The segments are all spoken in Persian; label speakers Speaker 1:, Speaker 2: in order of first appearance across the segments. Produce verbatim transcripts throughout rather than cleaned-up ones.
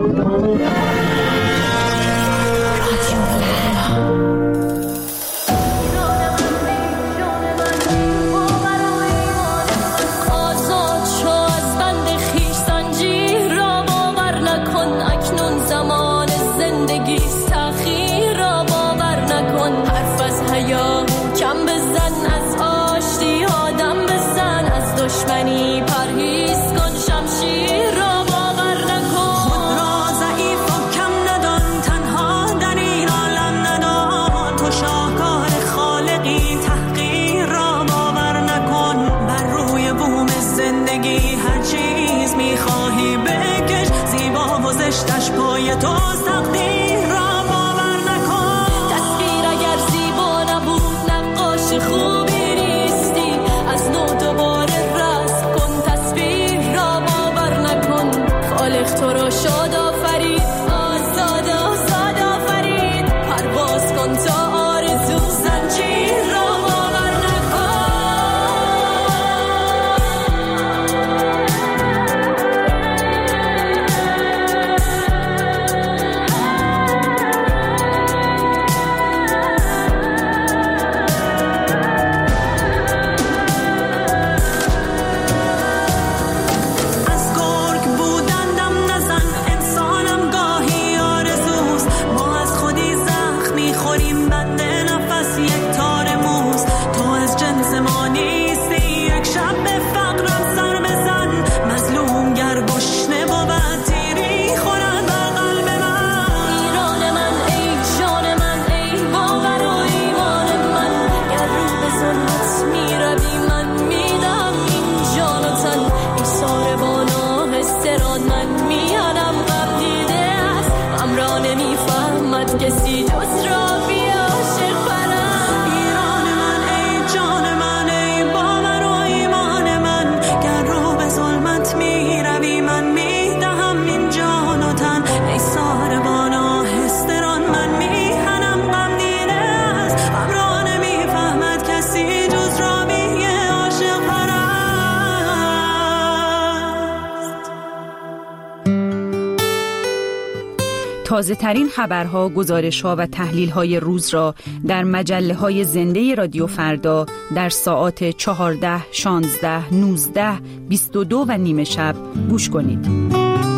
Speaker 1: تازه ترین خبرها، گزارش‌ها و تحلیل‌های روز را در مجله‌های زنده رادیو فردا در ساعات چهارده، شانزده، نوزده، بیست و دو و نیمه شب گوش کنید.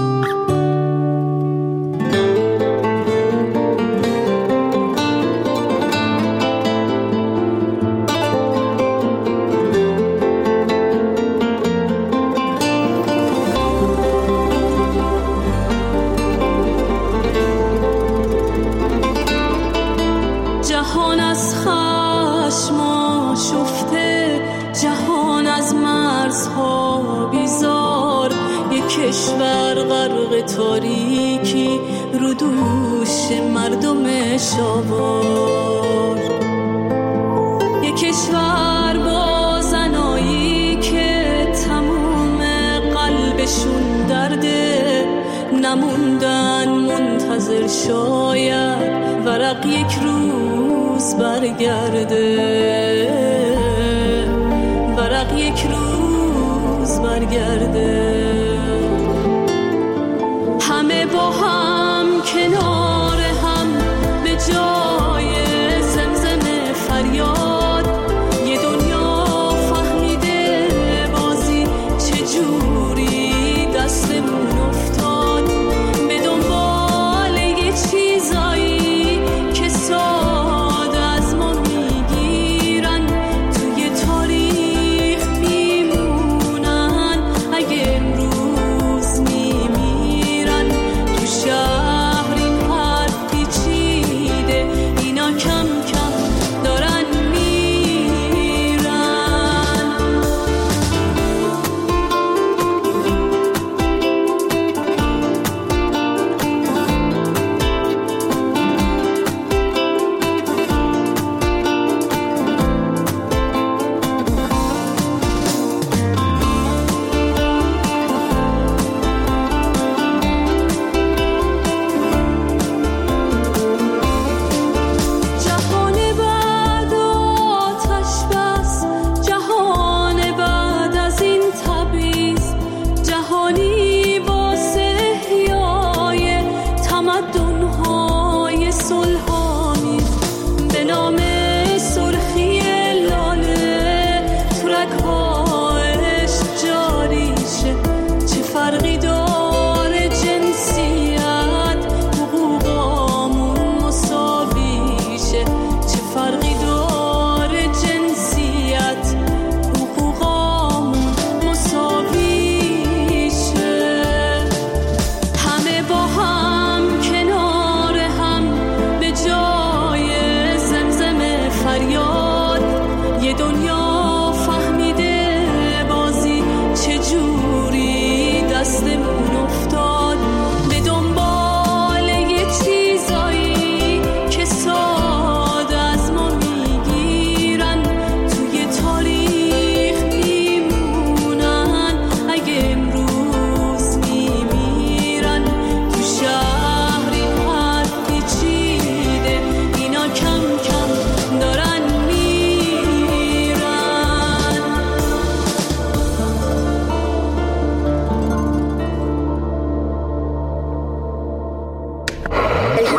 Speaker 2: کشور غرق تاریکی رو دوش مردمش آورد، یک کشور با زنایی که تموم قلبشون درده، نموندن منتظر شاید ورق یک روز برگرده، ورق یک روز برگرده. همه با هم کنار هم به جای زمزم فریاد، یه دنیا فهمیده بازی چجوری دستمون افتاد، به دنبال یه چیزایی که ساده از ما میگیرن، توی تاریخ میمونن، اگه امروز میمیرن تو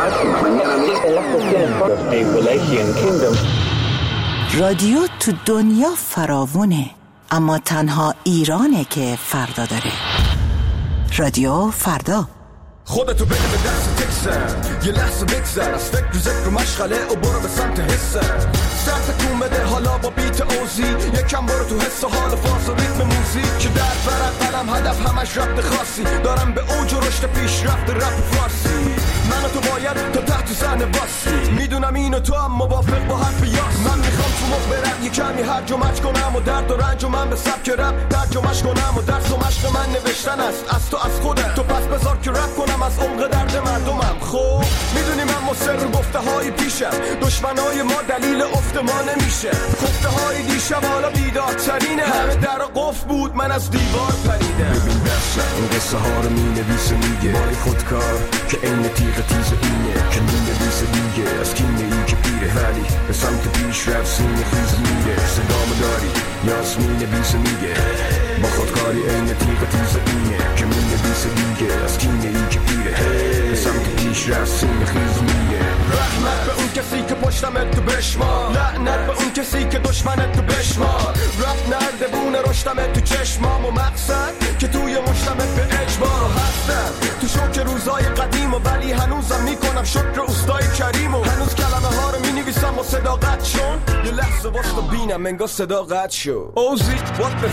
Speaker 3: رادیو تو دنیا فراوونه، اما تنها ایرانه که فردا داره. رادیو فردا.
Speaker 4: خودتو بده به دست تکسر، یه لحظه بگذر از فکر و ذکر و مشغله و برو به سمت حسر. سر تکون بده حالا با بیت اوزی، یکم برو تو حس و حال فاز و ریتم موزیک که در فرق قلم هدف همش ربط خاصی دارم به اوج و رشد پیش رفت رپ فارسی. من و تو باید تا تحت زن باسی، میدونم این و تو هم موافق با حرف یاس. من میخوام تو مخ برم یه کمی هرج و مرج کنم و درد و رنج و من به سبک رپ ترجمه‌اش کنم و درس و مشق من نوشتن است از تو از خودت. تو پس بذار که رپ کنم از عمق درد مردمم. خب میدونی من مصر گفته های پیشم، دشمنای ما دلیل افت ما نمیشه. خفته های دیشب حالا بیدارترینه، همه در قفل بود من از دیوار پریدم. ببین درشم این قصه ها رو می نویسه میگه بای خودکار که این تیغ تیز اینه که می نویسه دیگه از کینه ای که پیره ولی به سمت پیش رفت سینه خیز میره. صدامو داری یاس می نویسه میگه با خودکاری این تیغ تیز اینه که می نویسه دیگه از کینه ای که پیره به سمت پیش رفت سینه خیز میره. رحمت به اون کسی که پشتمت تو بشمار، لعنت به اون کسی که دشمنت تو بشمار. رفت نردبون رشتمت تو چشمام و مقصد که توی مشتمت به اجبار هستم. تو شوک روزای قدیم و ولی هنوزم میکنم شکر اوستای کریم و هنوز کلمه ها رو مینویسم و صداقت شون. یه لحظه واسه بینم انگار صداقت شو. اوزی what the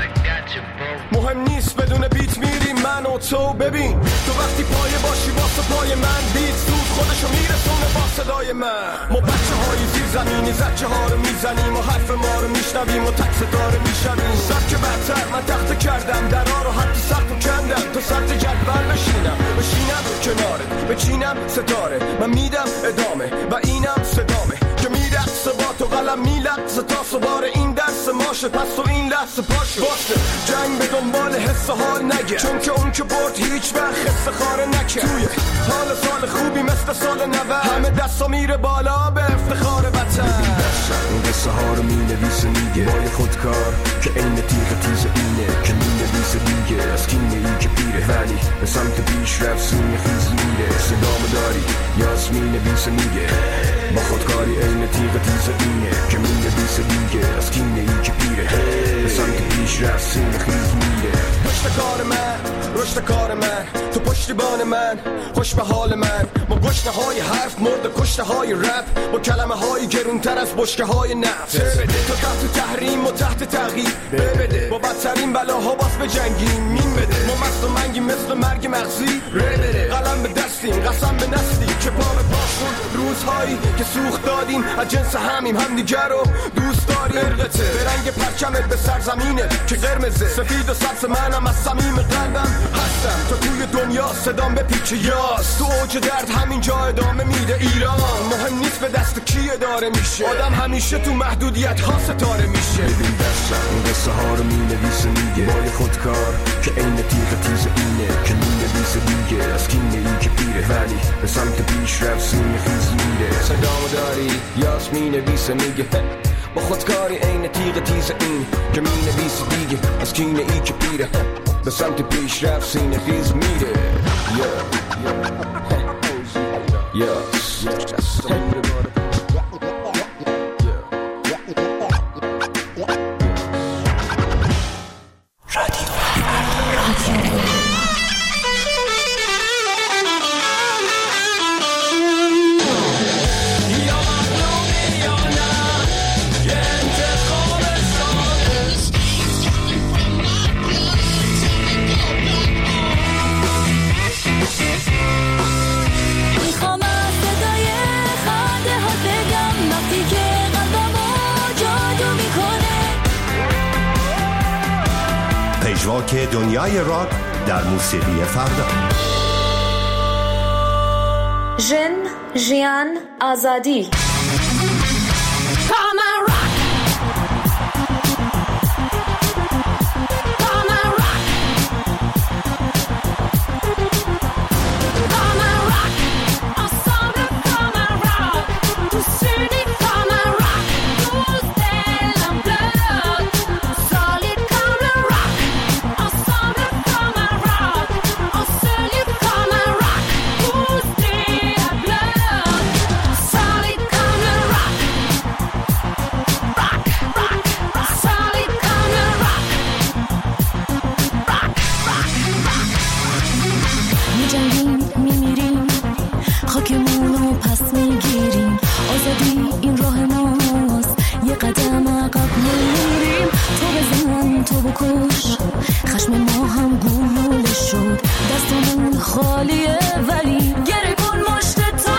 Speaker 4: مهم نیست بدون بیت میریم من و تو. ببین تو وقتی پایه باشی واسه پای من بیت زود خودشو میرسونه با صدای من. ما بچه های زیر زمینی زچه ها رو میزنیم و حرف ما رو میشنویم و تک ستاره میشنویم. سبک برتر من تخت کردم درها رو حتی سخت و کندم تا سطح جدول بشینم بشینم کنارت بچینم ستاره. من میدم ادامه و اینم صدامه که میرقصه با تو قلم میلقصه تا سوار این درس ماشه. پس تو این لحظه پاشه واسه جنگ به دنبال حس حال نگه، چون که اون که برد هیچ وقت حس خاره نکه. توی حال سال خوبی مثل سال نوه همه دستا میره بالا به افتخار وطن. این قصه ها رو می نویسه میگه بای خودکار که این تیغ تیز اینه که می نویسه دیگه از کینه ای که پیره ولی به سمت پیش رفت سینه خیز میره. صدامو داری یاس می نویسه میگه با خودکاری این تیغ تیز اینه که می نویسه دیگه از کینه ای که پیره به سمت پیش رفت سینه خیز میره. پشت کار من رشد کار من تو پشتیبان من خوش به حال من. با گشنه های حرف مرد کشته های رپ با کلمه های گرونتر از بشکه های نفت. تا تحت تحریم و تحت تغییر بده با بدترین بلاها باز به جنگیم مین بده. ما مست و منگی مثل مرگ مغزی بده. قلم به دستیم قسم به نسلی که پا به پاشون روزهایی که سوخت دادیم از جنس همیم همدیگر رو دوست داریم. ارقته به رنگ پرچمت به سرزمینه که قرمزه سفید و سبز منم از صمیم قلبم هستم. تو توی دنیا صدام به پیچ یاس تو اوج درد همینجا ادامه میده. ایران مهم نیست به دست کی اداره میشه، آدم همیشه تو محدودیت ها ستاره میشه. ببین دستم این قصه ها رو می نویسه میگه بای خودکار که این تیغ تیز اینه که می نویسه دیگه از کینه ای که پیره ولی به سمت پیش رفت سینه خیز میره. صدامو داری یاس می نویسه میگه با خودکاری این تیغ تیز این که می نویسه دیگه از کینه ای که پیره به سمت پیش رفت سینه خیز میره.
Speaker 5: پژواک دنیای راک در موسیقی فردا.
Speaker 6: ژن، ژیان، آزادی.
Speaker 2: Blood.
Speaker 7: میجنگیم میمیریم، خاکمونو پس میگیریم. آزادی این راه ماست، یه قدم عقب نمیریم. تو بزن تو بکش، خشم ما هم گلوله شد. دستمون خالیه ولی گره کن مشت تا.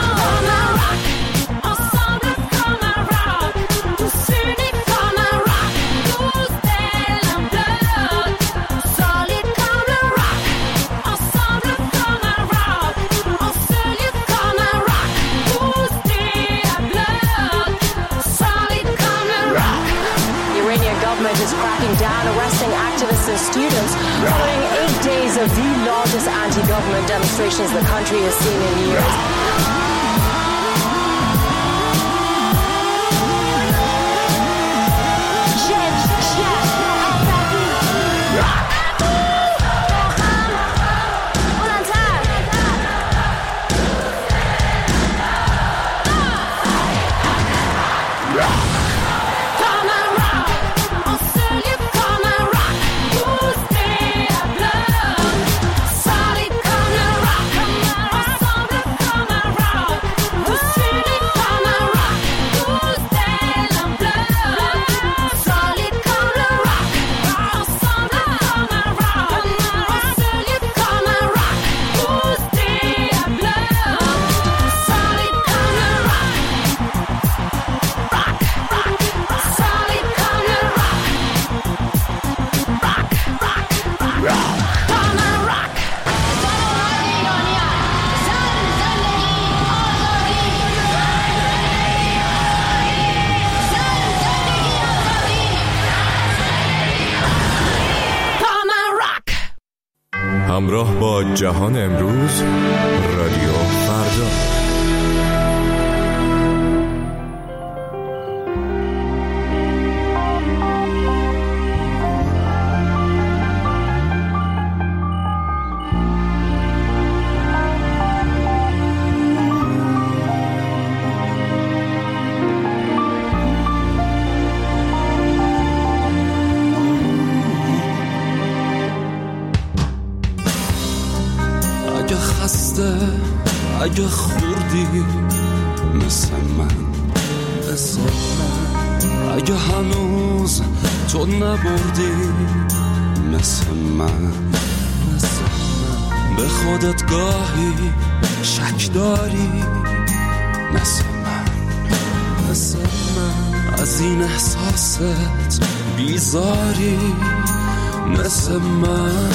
Speaker 8: Students following eight days of the largest anti-government demonstrations the country has seen in years.
Speaker 9: همراه با جهان امروز، رادیو فردا.
Speaker 10: اگه خوردی مثل من، مثل من، اگه هنوز تو نبردی مثل من، مثل من، به خودت گاهی شک داری مثل من، مثل من، از این احساست بیزاری مثل من.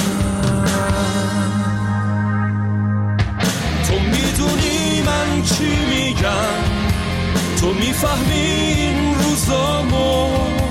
Speaker 10: چی میگم تو میفهمی این روزامو،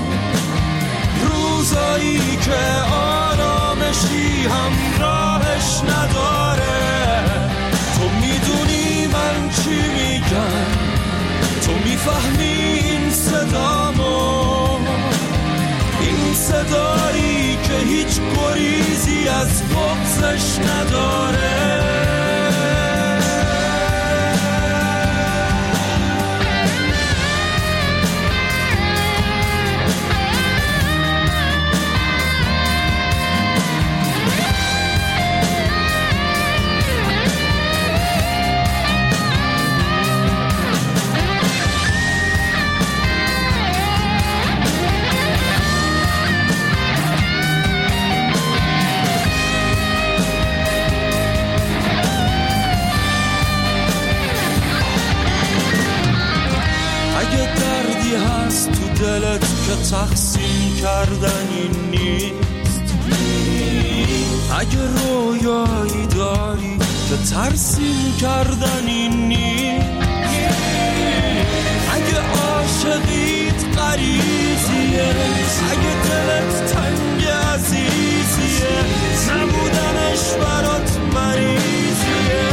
Speaker 10: روزایی که آرامشی همراهش نداره. تو میدونی من چی میگم، تو میفهمی این صدامو، این صدایی که هیچ گریزی از بغضش نداره. دلت که تقسیم کردنی نیست، اگه رویایی داری که ترسیم کردنی نیست، اگه عاشقیت غریزیه، اگه دلت تنگ عزیزیه، نبودنش برات مریضیه.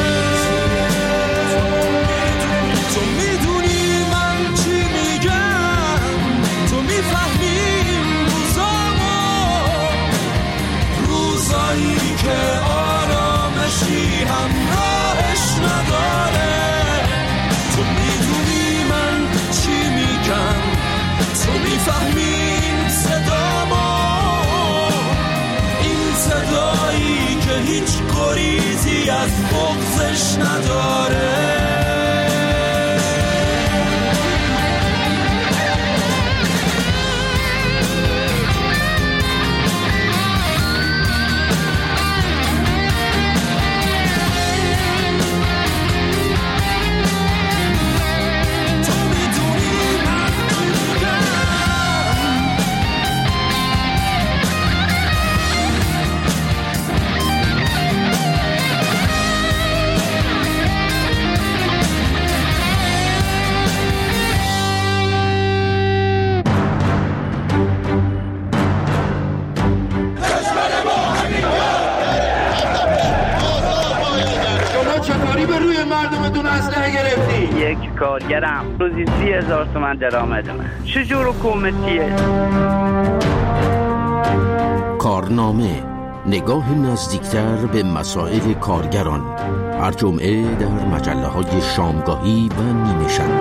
Speaker 10: تو میدونی من چی میگم، تو میفهمی این روزامو، روزایی که آرامشی همراهش نداره. تو میدونی من چی میگم، تو میفهمی این صدامو، این صدا حرفی از بغضش نداره.
Speaker 11: یک کارگرم روزی سی هزار تومن درآمدمه. چجور حکومتیه؟
Speaker 12: کارنامه، نگاه نزدیکتر به مسائل کارگران، هر جمعه در مجله های شامگاهی و نیمه شب.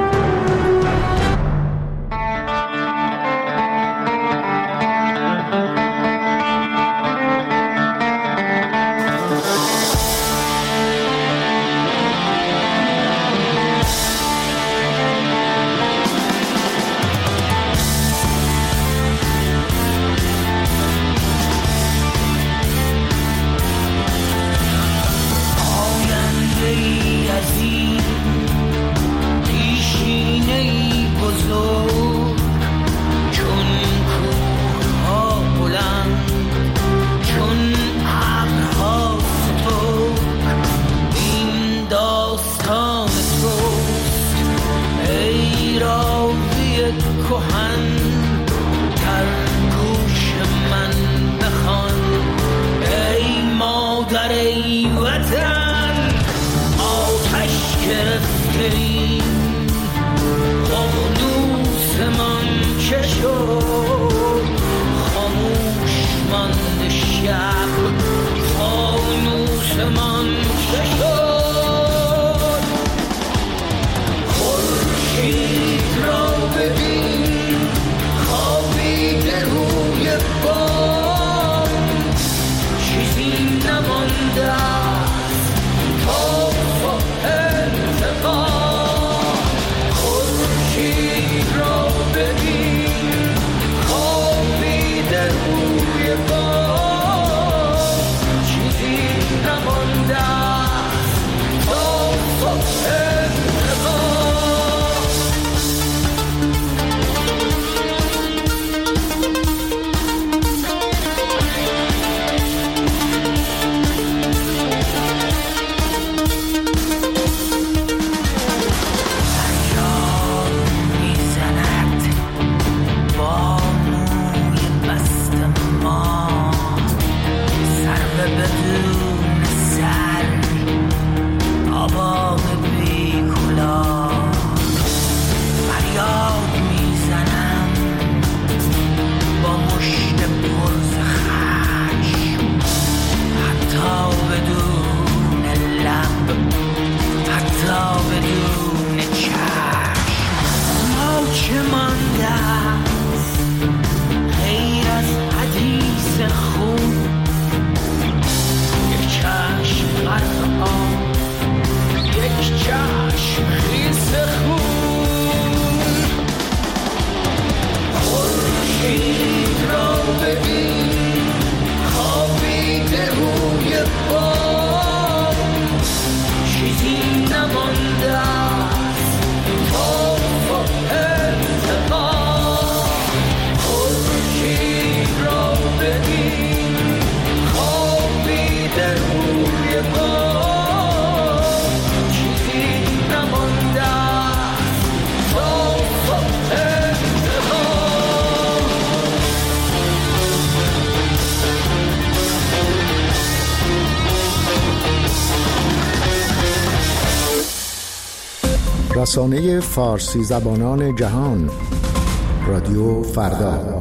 Speaker 13: رسانه فارسی زبانان جهان، رادیو فردا.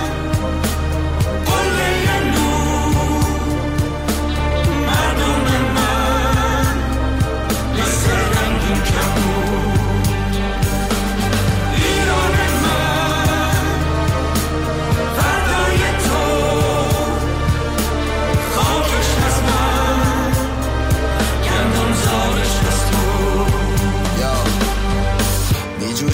Speaker 10: مردم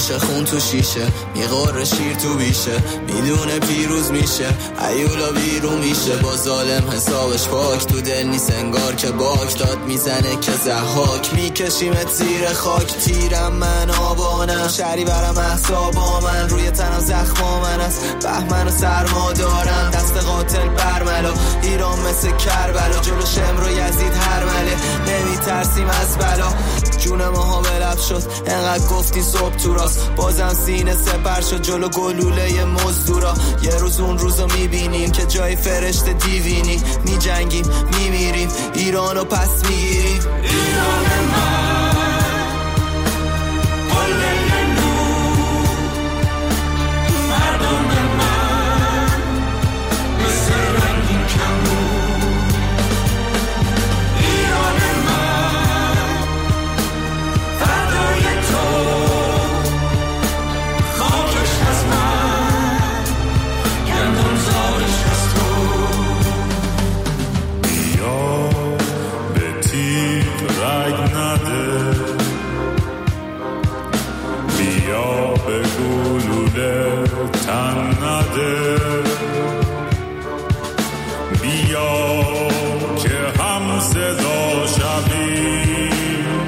Speaker 14: میشه خون تو شیشه، میغوره شیر تو بیشه، میدونه پیروز میشه، ایولا بیرون میشه. با ظالم حسابش پاک، تو دل نیست انگار که باک داد میزنه که زحاک. میکشیمت زیر خاک، تیرم من آبانم، شری برم احسابا من، روی تنم زخما من است، بهمن و سرما دارم، دست قاتل برملا، ایران مثل کربلا، جلو شمر و یزید هر مله، نمی ترسیم از بلا. جون ماها به لب شد، انقدر گفتی صبح تو راست، بازم سینه سپر شد جلو گلوله مزدورا. یه روز اون روزو میبینیم که جای فرشته دیوینی، میجنگیم میمیریم، ایرانو پس میگیریم. ایران من قله نور، مردم من مثل رنگین کمون. ایران من فردای تو، خاکش از من، گندم زارش از تو.
Speaker 10: بیا به تیغ رگ نده، بیا به گلوله تن نده، بیا که هم صدا شویم،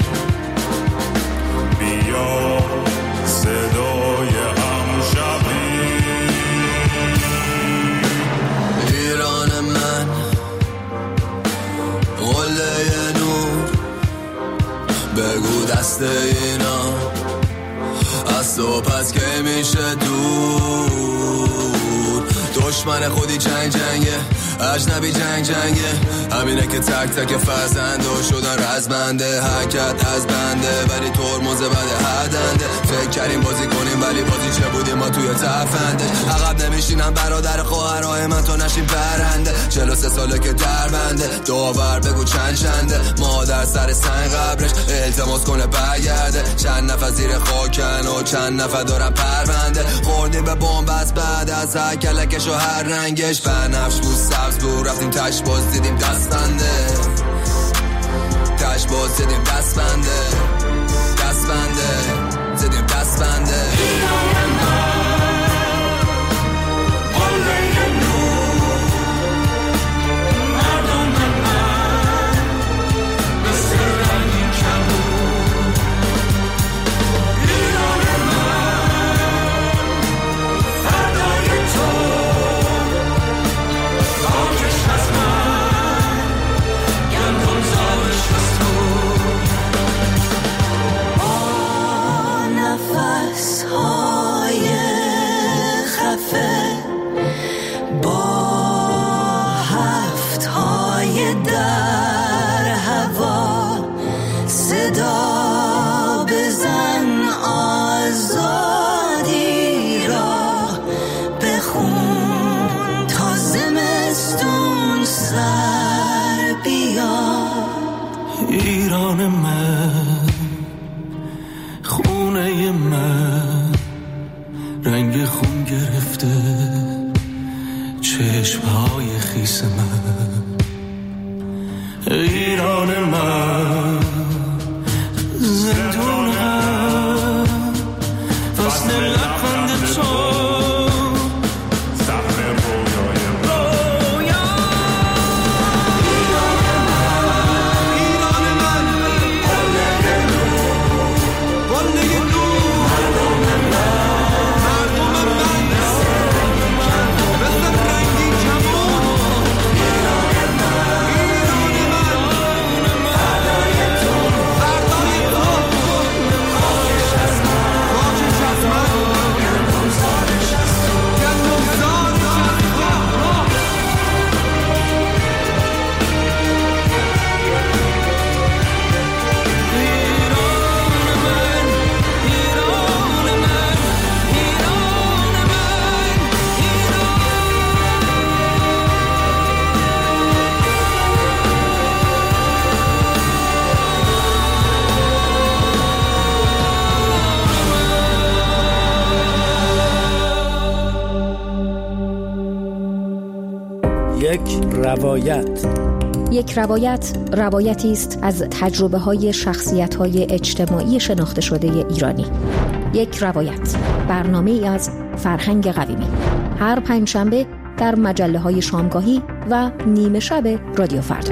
Speaker 10: بیا صدای هم شویم.
Speaker 14: ایران من قله نور، بگو دست اینا از تو پس که میشه دور. دشمن خودی جنگ جنگه، اجنبی جنگ جنگه، همینه که تک تک فرزنده شدن رزمنده، حرکت از بنده ولی ترمز بده هدنده. فکر کردیم بازی کنیم ولی بازی چه بودیم ما توی تفنده. عقب نمیشینم برادر خواهرای من تو نشین پرنده، چهل و سه ساله که در بنده، داور بگو چند چنده. مادر سر سنگ قبرش التماس کنه برگرده، چند نفر زیر خاکن و چند نفر دارن پرونده. خوردیم به بمب از بعد از هر کلکش و هر رنگش، بنفش بود سبز بود، رفتیم تش باز دیدیم دست بنده، تش باز دیدیم دست بنده، دست بنده دیدیم دست بنده. ایران من قله نور، مردم من مثل رنگین کمون. ایران من فردای تو، خاکش از من، گندم زارش از تو. با نفس های خفه، با هفت های در هوا، صدا بزن آزادی را بخون تا زمستون سر بیاد. ایران من، خونه من، رنگ خون گرفته چشمهای خیس من. ایران من زندونم، فصل لبخند تو،
Speaker 15: یک روایت. یک روایت روایتی است از تجربه های شخصیت های اجتماعی شناخته شده ایرانی. یک روایت، برنامه ای از فرهنگ قویمی، هر پنجشنبه در مجله های شامگاهی و نیمه شب رادیو فردا.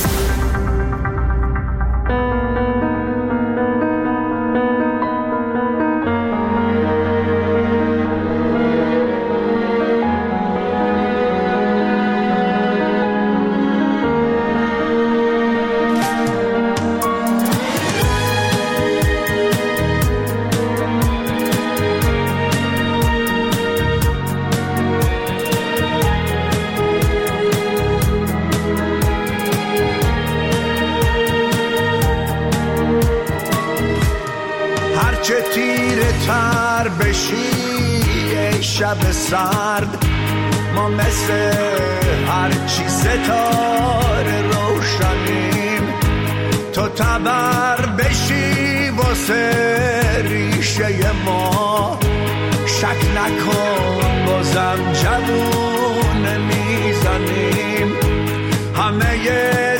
Speaker 16: شب سرد ما مثل هرچی ستاره روشنیم، تو تبر بشی واسه ریشه ما، شک نکن بازم جوون میزنیم، همه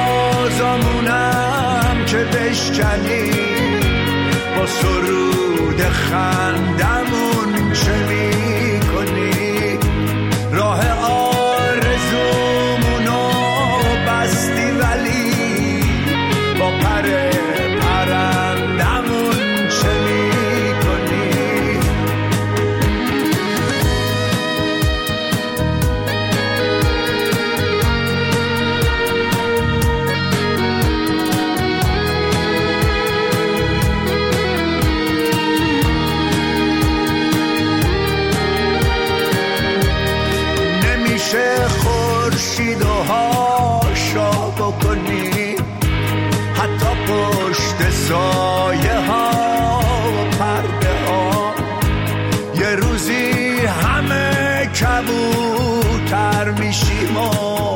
Speaker 16: سازمونم که بشکنیم با سرود خندمون چه می کنی، راه آرزومونو بستی ولی با پر پرندمون چه می کنی. خورشید و هاشا بکنی حتی پشت سایه ها و پرده ها، یه روزی همه کبوتر میشیم و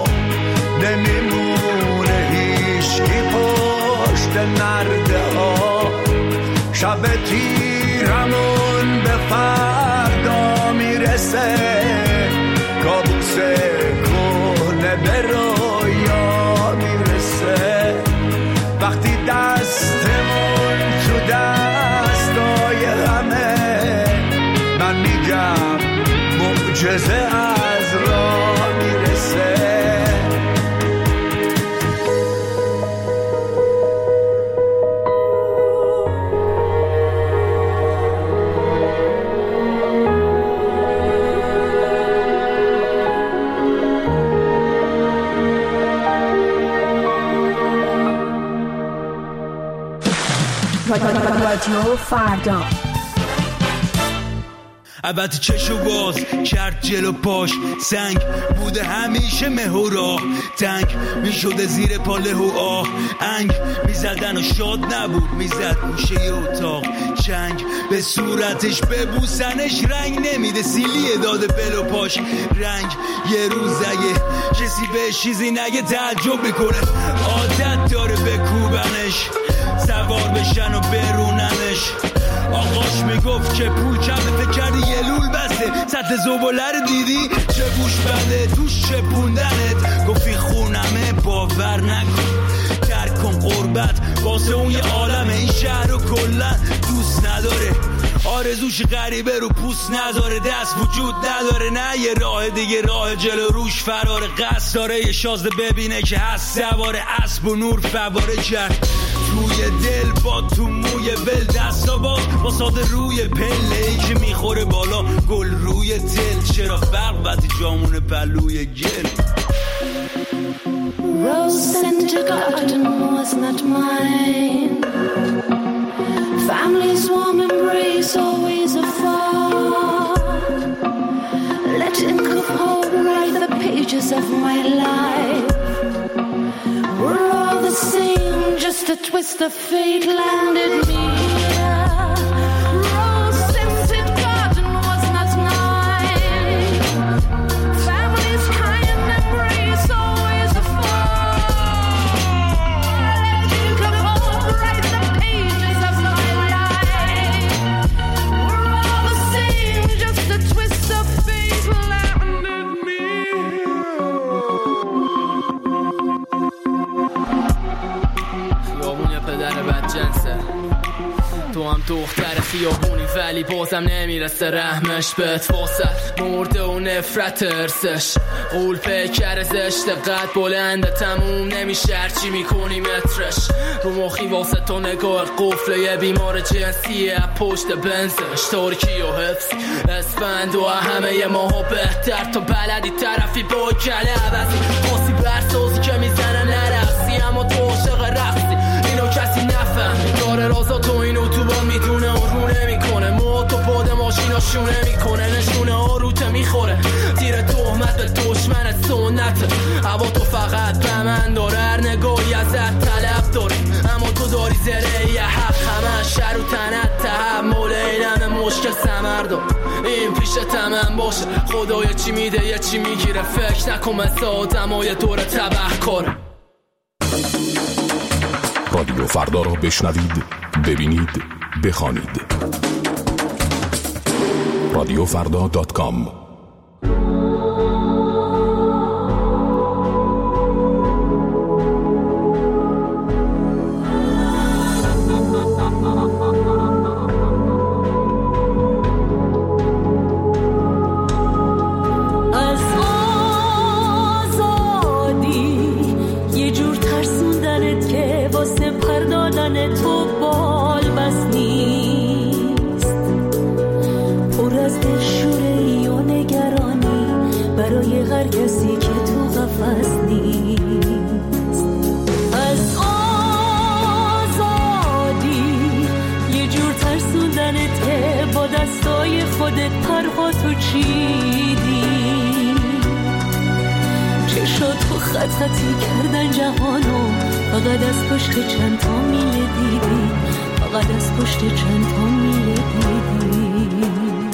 Speaker 16: نمیمونه هیچکی پشت نرده ها، شب تیرمون به فردا میرسه، کابوس کنه به رویا میرسه، وقتی دستمون تو دستای همه، من میگم معجزه از راه میرسه.
Speaker 1: رادیو فردا.
Speaker 17: البته چشو باز کرد جلو پاش، سنگ بوده همیشه مهورا، تنگ میشده زیر پاله و آه، انگ میزدن و شاد نبود، میزد گوشه اتاق، چنگ به صورتش ببوسنش رنگ نمیده، سیلیه داده بلو پاش رنگ، یه روز اگه کسی به چیزی نگه تعجب میکنه، عادت داره بکوبنش، سوار بشن و بروننش، آقاش میگفت که پول کمه، فکر کردی یه لول بسته، سطح زباله رو دیدی چه بوش بنده توش چپوندنت، گفتی خونمه باور نکن، ترک کن قربت واسه اون یه عالمه، این شهر رو کلن دوست نداره، آرزوش غریبه رو پوست نداره، دست وجود نداره، نه یه راه دیگه راه جلو روش فراره، قصد داره یه شازده ببینه که هست سواره اسب و نور فواره کرد توی دل با تو موی ول، دستا باز با ساده روی پله ای که میخوره بالا گل روی دل، چرا فرق وقتی جامون پلوی گل.
Speaker 2: Rose scented garden was not mine, family's warm embrace always afar, let ink of hope write the pages of my life, we're all the same, just a twist of fate landed me here. Rose scented garden was not mine, family's kind embrace always afar, let ink of hope write the pages of my life, we're all the same, just a twist of fate landed me here.
Speaker 18: مادر بدجنسه. تو هم دختر خیابونی ولی بازم نمیرسه رحمش بهت فاصل مرده و نفرت ارسش قول پیکر زشت قد بلنده تموم نمیشه هرچی میکنی مترش رو مخی واسه تو نگاه قفله یه بیمار جنسیه پشت بنزش ترکی و حفظی اسفند و همه یه ماها بهتر تو بلدی طرفی با کله عوضی خاصی برسازی که میزنه نرقصی اما تو عاشق رقصی اینو کسی نفهم داره رازا تو اینو تو با میدونه و رو نمیکنه ما تو باد ماشینا شونه میکنه نشونه ها روته میخوره تیر تهمت به دشمنت سنته هوا تو فقط به من داره هر نگاهی ازت طلب داره اما تو داری زره یه حق همه شر و تنت تحمل اینم مشکل سمردم این پیش تمام باشه خدای چی میده یه چی میگیره فکر نکن مثل آدم های دور تبه کاره.
Speaker 19: رادیو فردا را بشنوید، ببینید، بخوانید. رادیو فردا دات کام.
Speaker 7: خطی کردن جهانو فقط از پشت چند تا میله دیدی فقط از پشت چند تا میله دیدی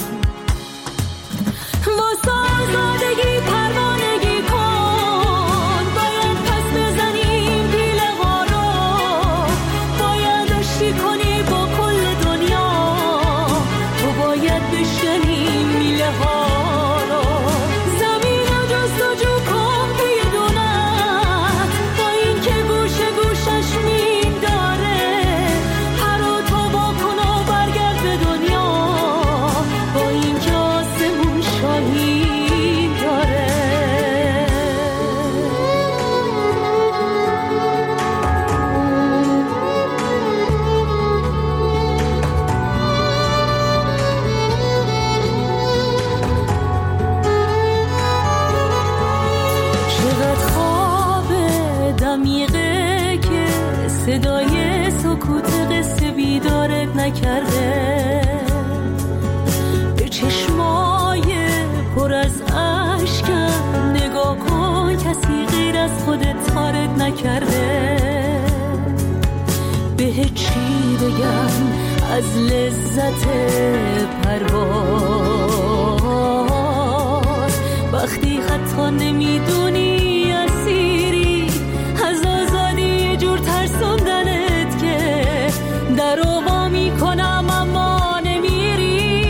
Speaker 7: واسه آزادگی پروانگی کن باید پس بزنیم دیله ها رو باید اشتی کنی با کل دنیا تو باید بشکنی میله ها صدای سکوت قصه بیدارت نکرده به چشمای پر از اشکم نگاه کن کسی غیر از خودت تارت نکرده به چی بگم از لذت پرواز وقتی حتی نمیدونی اسیری از آزادی جور ترسوندنت که در آوا میکنم اما نمیری.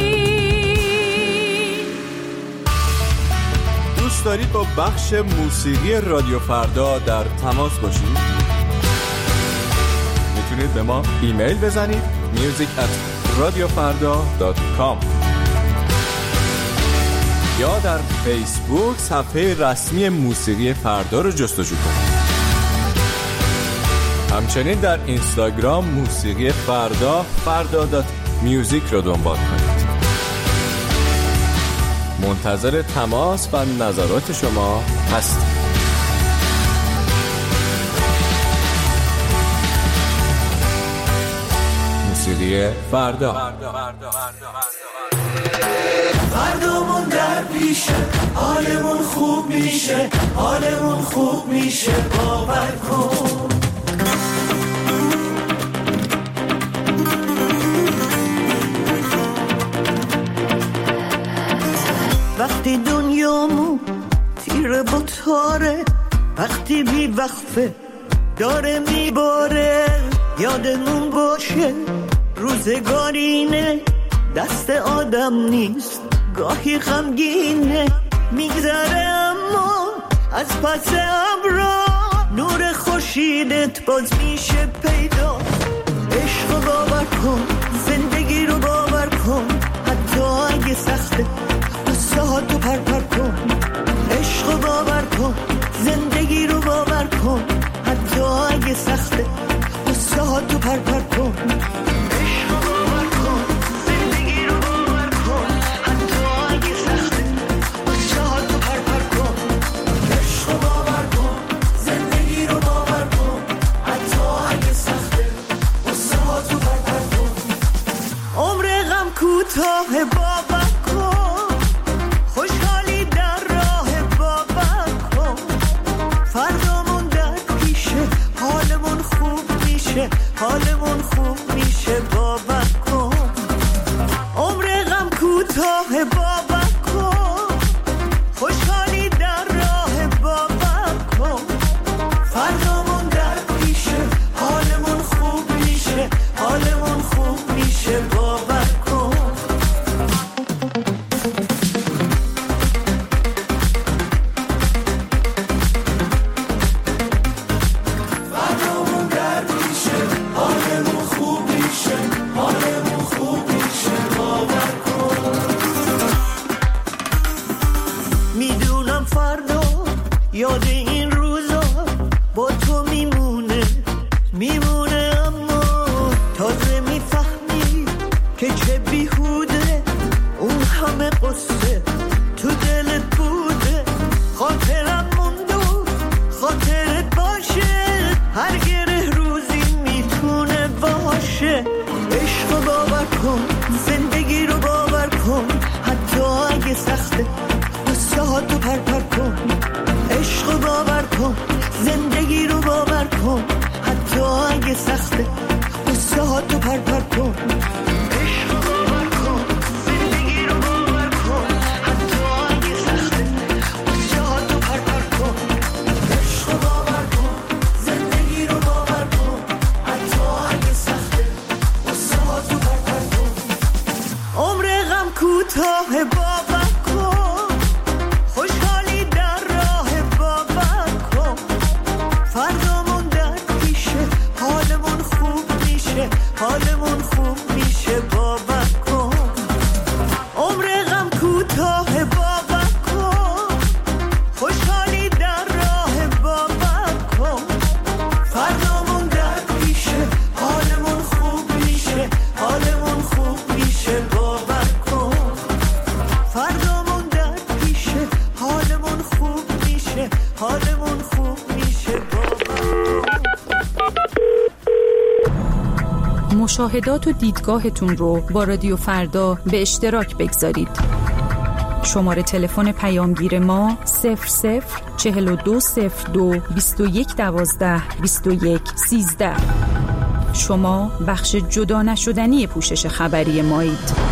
Speaker 20: دوست دارید با بخش موسیقی رادیو فردا در تماس باشید؟ میتونید به ما ایمیل بزنید music at radiofarda dot com یا در فیسبوک صفحه رسمی موسیقی فردا رو جستجو کنید. همچنین در اینستاگرام موسیقی فردا فردا دات میوزیک رو دنبال کنید. منتظر تماس و نظرات شما هستیم. موسیقی فردا.
Speaker 16: فردامون در پیشه حالمون خوب میشه حالمون خوب میشه باور کن. وقتی دنیامون تیره با تاره وقتی بی وقفه داره میباره یادمون باشه روزگارینه دست آدم نیست گاهی غمگینه میگذره اما از پس ابرا نور خوش خورشیدت باز میشه پیدا. عشق رو باور کن، زندگی رو باور کن، حتی اگه سخته قصه ها تو پر پر کن. عشق رو باور کن، زندگی رو باور کن، حتی اگه سخته قصه ها تو پر پر کن. عشق رو باور کن، زندگی رو باور کن، حتی اگه سخته قصه ها تو پر پر کن. عشق رو باور کن، زندگی رو باور کن، حتی اگه سخته قصه ها تو پر پر کن. عمر غم کوتاه باور کن، خوشحالی در راه باور کن. فردامون در پیشه، حالمون خوب میشه، حالمون خوب میشه باور کن. عمر غم کوتاه باور کن، خوشحالی در راه باور کن. فردامون در پیشه، حالمون خوب میشه، حالمون خوب میشه باور کن. میدونم فردا یاد این روزا با تو میمونه میمونه، اما تازه میفهمی که چه بیهوده اون همه قصه تو دلت بوده. خاطرم موندو خاطرت باشه، هر گره روزی میتونه باشه. عشق رو باور کن، زندگی رو باور کن، حتی اگه سخته قصه ها تو پر پر کن. عشق رو باور کن، زندگی رو باور کن، حتی اگه سخته قصه ها تو پر پر کن. عشق رو باور کن، زندگی رو باور کن، حتی اگه سخته قصه ها تو پر پر کن. عشق رو باور کن، زندگی رو باور کن، حتی اگه سخته قصه ها تو پر پر کن. عمر غم کوتاه باور کن، خوشحالی در راه باور کن. فردامون در پیشه، حالمون خوب میشه، حالمون خوب میشه باور کن. عمر غم کوتاه باور کن، خوشحالی در راه باور کن. فردامون در پیشه، حالمون خوب میشه، حالمون خوب میشه باور کن. فردامون در پیشه، حالمون خوب میشه، حالمون خوب میشه باور کن.
Speaker 1: مشاهدات و دیدگاهتون رو با رادیو فردا به اشتراک بگذارید. شماره تلفن پیامگیر ما صفر صفر چهل و دو صفر دو بیست و یک دوازده بیست و یک سیزده. شما بخش جدا نشدنی پوشش خبری مایید.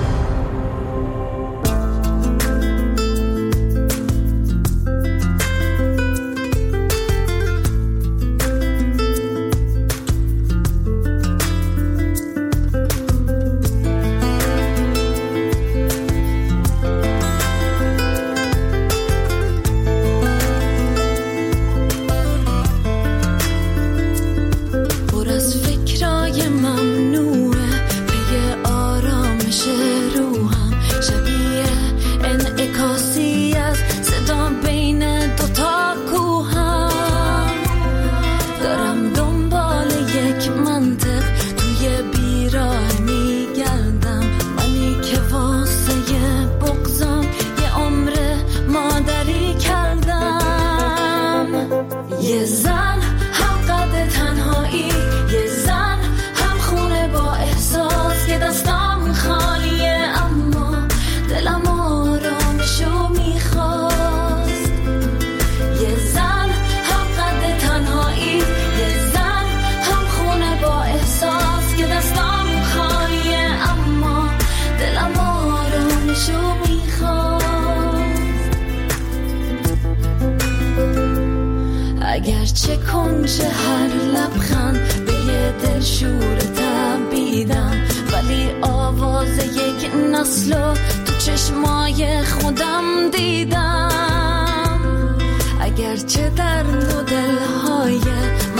Speaker 7: اگرچه کنج هر لبخند به یه دل شور تبیدم، ولی آواز یک نسل تو چشمای خودم دیدم. اگرچه در دو دلهای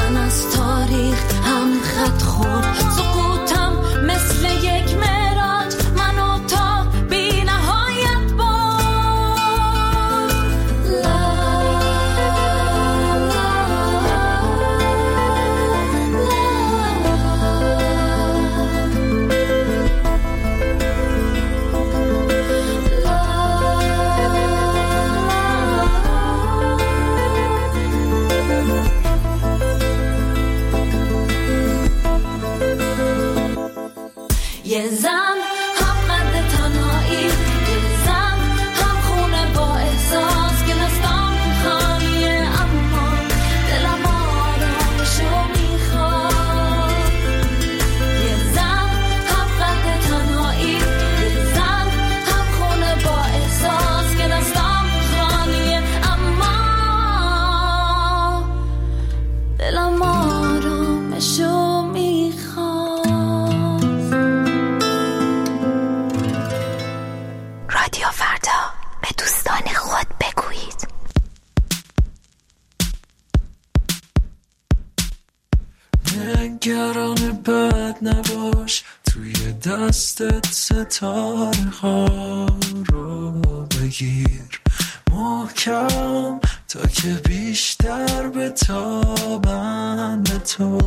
Speaker 21: نگران بد نباش، توی دستت ستاره ها رو بگیر محکم تا که بیشتر بتابن به تو.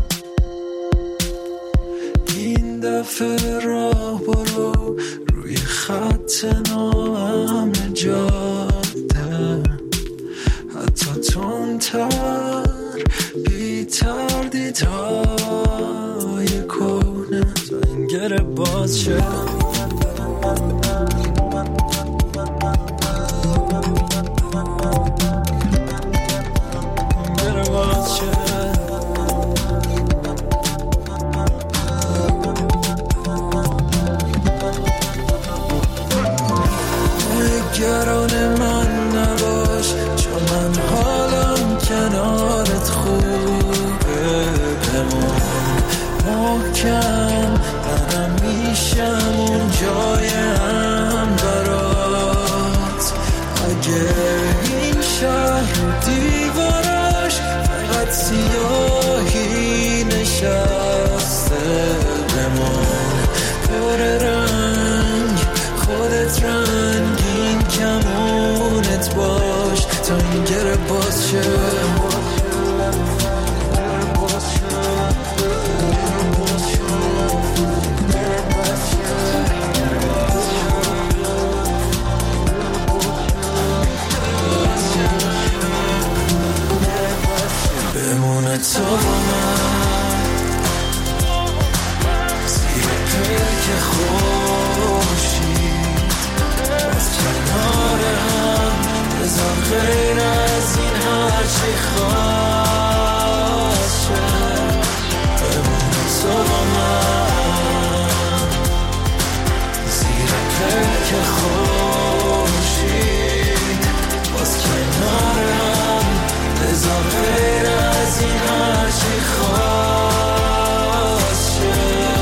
Speaker 21: این دفعه راه برو روی خط ناامن جاده، حتی تندتر بی تردیدهای کهنه تا این گره باز شه. نگران من نباش، چون من حالم کنارت خوبه. بمون محکم، منم میشم اون جایم برات. اگه این شهر دیوارش فقط سیاهی نشسته، بمون پر رنگ خودت رنگین کمونت باش تا این گره باز شه. بمونه تو با من زیر پلک خورشید، باز کنار هم بذار غیر از این هرچی خواست شه. بمونه تو با من زیر پلک خورشید، باز کنار هم بذار غیر از این هرچی خواست شه.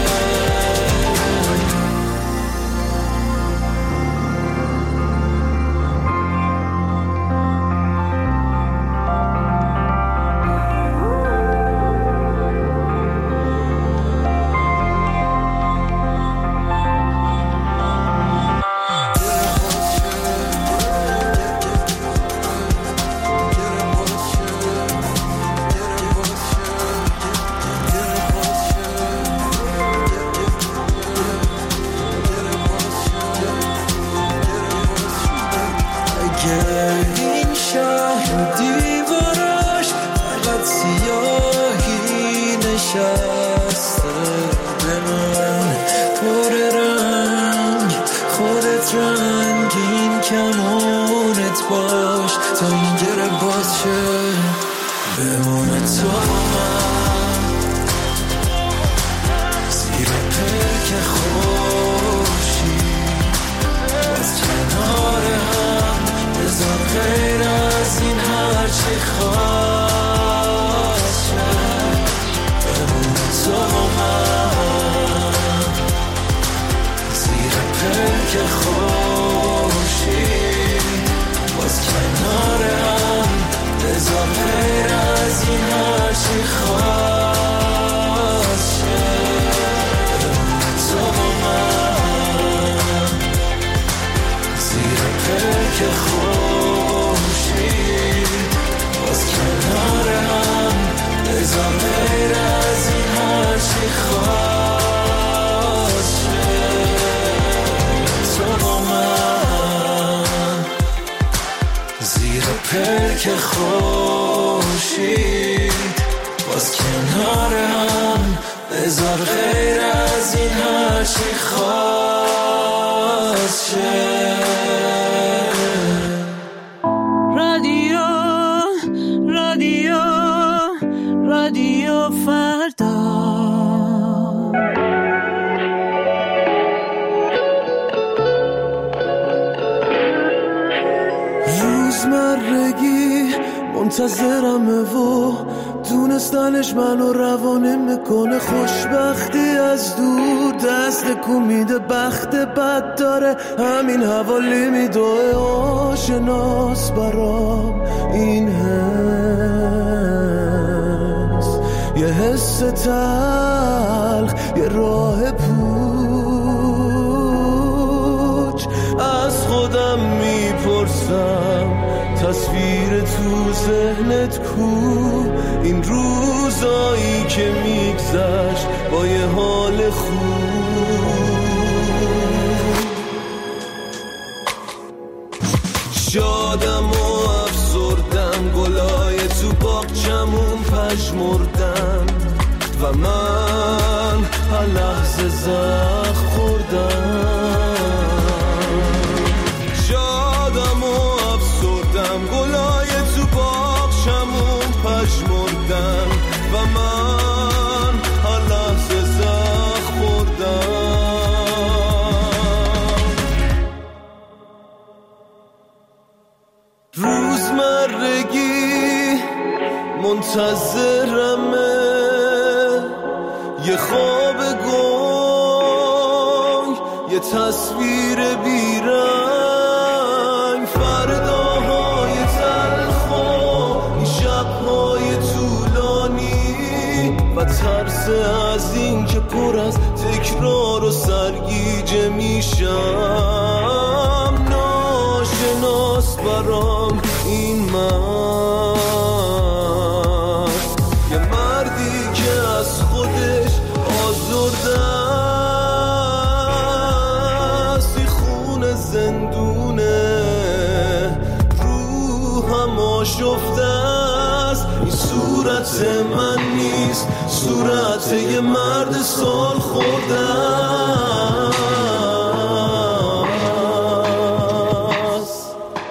Speaker 21: این شهر دیوارش فقط سیاهی نشسته، به من پر رنگ خودت رنگین کمونت باش تا این گره باز شه. بمونه تو من زیر پلک خورشید، باز کنار هم بذار غیر از این هرچی خواست شه. بمونه تو من زیر پلک خورشید، باز کنار هم بذار غیر از این هرچی خواست شه. بمونه تو من زیر پلک خورشید، باز کنار هم بذار غیر از این هرچی خواست شه. تو با من زیر پلک خورشید، باز کنار هم بذار غیر از این هرچی خواست شه.
Speaker 2: رادیو رادیو رادیو فردا.
Speaker 21: روزمرگی منتظرمه و دونستنش منو روانه میکنه. خوشبختی از دور دست کو میده، بخت بد داره همین حوالی میدوه. آشناس برام این حس، یه حس تلخ، یه راه پوچ. از خودم میپرسم تصویر تو ذهنت کو؟ این روزایی که میگذشت با یه حال خوب. شادم و افسردم، گلای تو باغچمون پژمردن و من هر لحظه زخم خوردم. شادم و افسردم، گلای تو باغچمون پژمردن و من هر لحظه زخم خوردم. روزمرگی منتظرمه، یه خواب گنگ، یه تصویر بیرنگ. فرداهای تلخ و این شبهای طولانی و ترس از این که پر از تکرار و سرگیجه میشم. ناشناس برام این من، یه مردی که از خودش آزرده است. این خون زندونه، روحم آشفته است. این صورت من نیست، صورت یه مرد سال خورده است.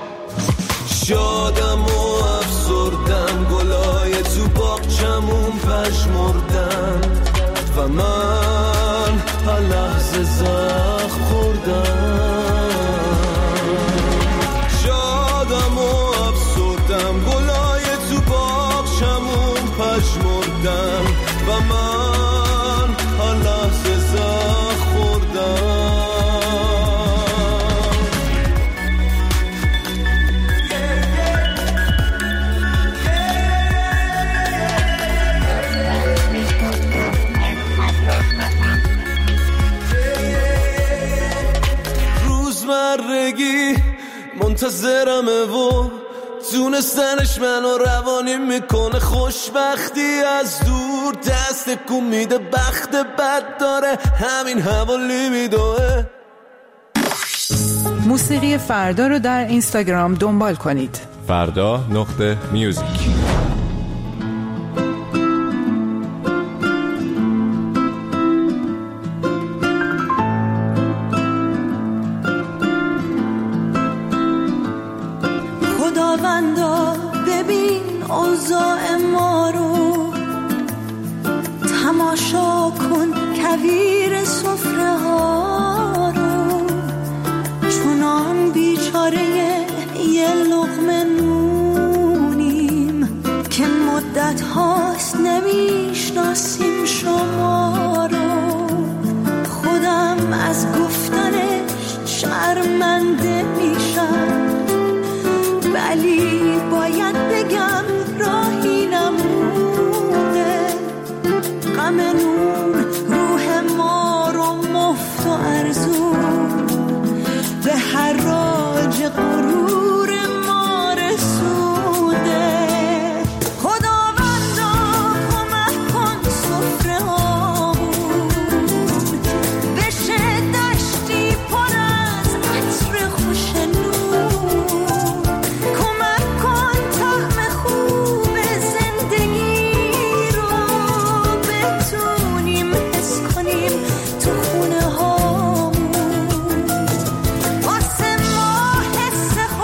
Speaker 21: شادم و افسردم، گلای تو باغچمون پژمردن و من هر لحظه زخم خوردم. شادم و افسردم، گلای تو باغچمون پژمردن و من هر لحظه زخم خوردم. روزمرگی منتظرمه و دونستنش منو روانی میکنه. خوشبختی از دور دست کن میده، بخت بد داره همین حوالی میدوه.
Speaker 1: موسیقی فردا رو در اینستاگرام دنبال کنید.
Speaker 20: فردا نقطه میوزیک.
Speaker 2: خداوندا ببین اوضاع ما رو، تماشا کن کویر سفره ها رو. چونان بیچاره یه لقمه نونیم که مدت هاست نمیشناسیم شما رو. خودم از گفتنش شرمنده میشم، ولی باید بگم راهی نمونه. غم نون روح ما رو مفت و ارزون به حراج غرور ما رسونده. خداوندا کمک کن سفره هامون بشه دشتی پر از عطر خوش نون. کمک کن طعم خوب زندگی رو بتونیم حس کنیم تو خونه هامون. واسه ما حس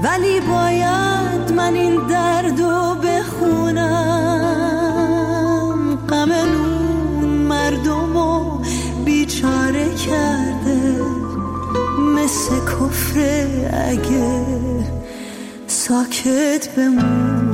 Speaker 2: ولی باید من این دردو بخونم. غم اون مردمو بیچاره کرده، مثل کفر اگه ساکت بمون.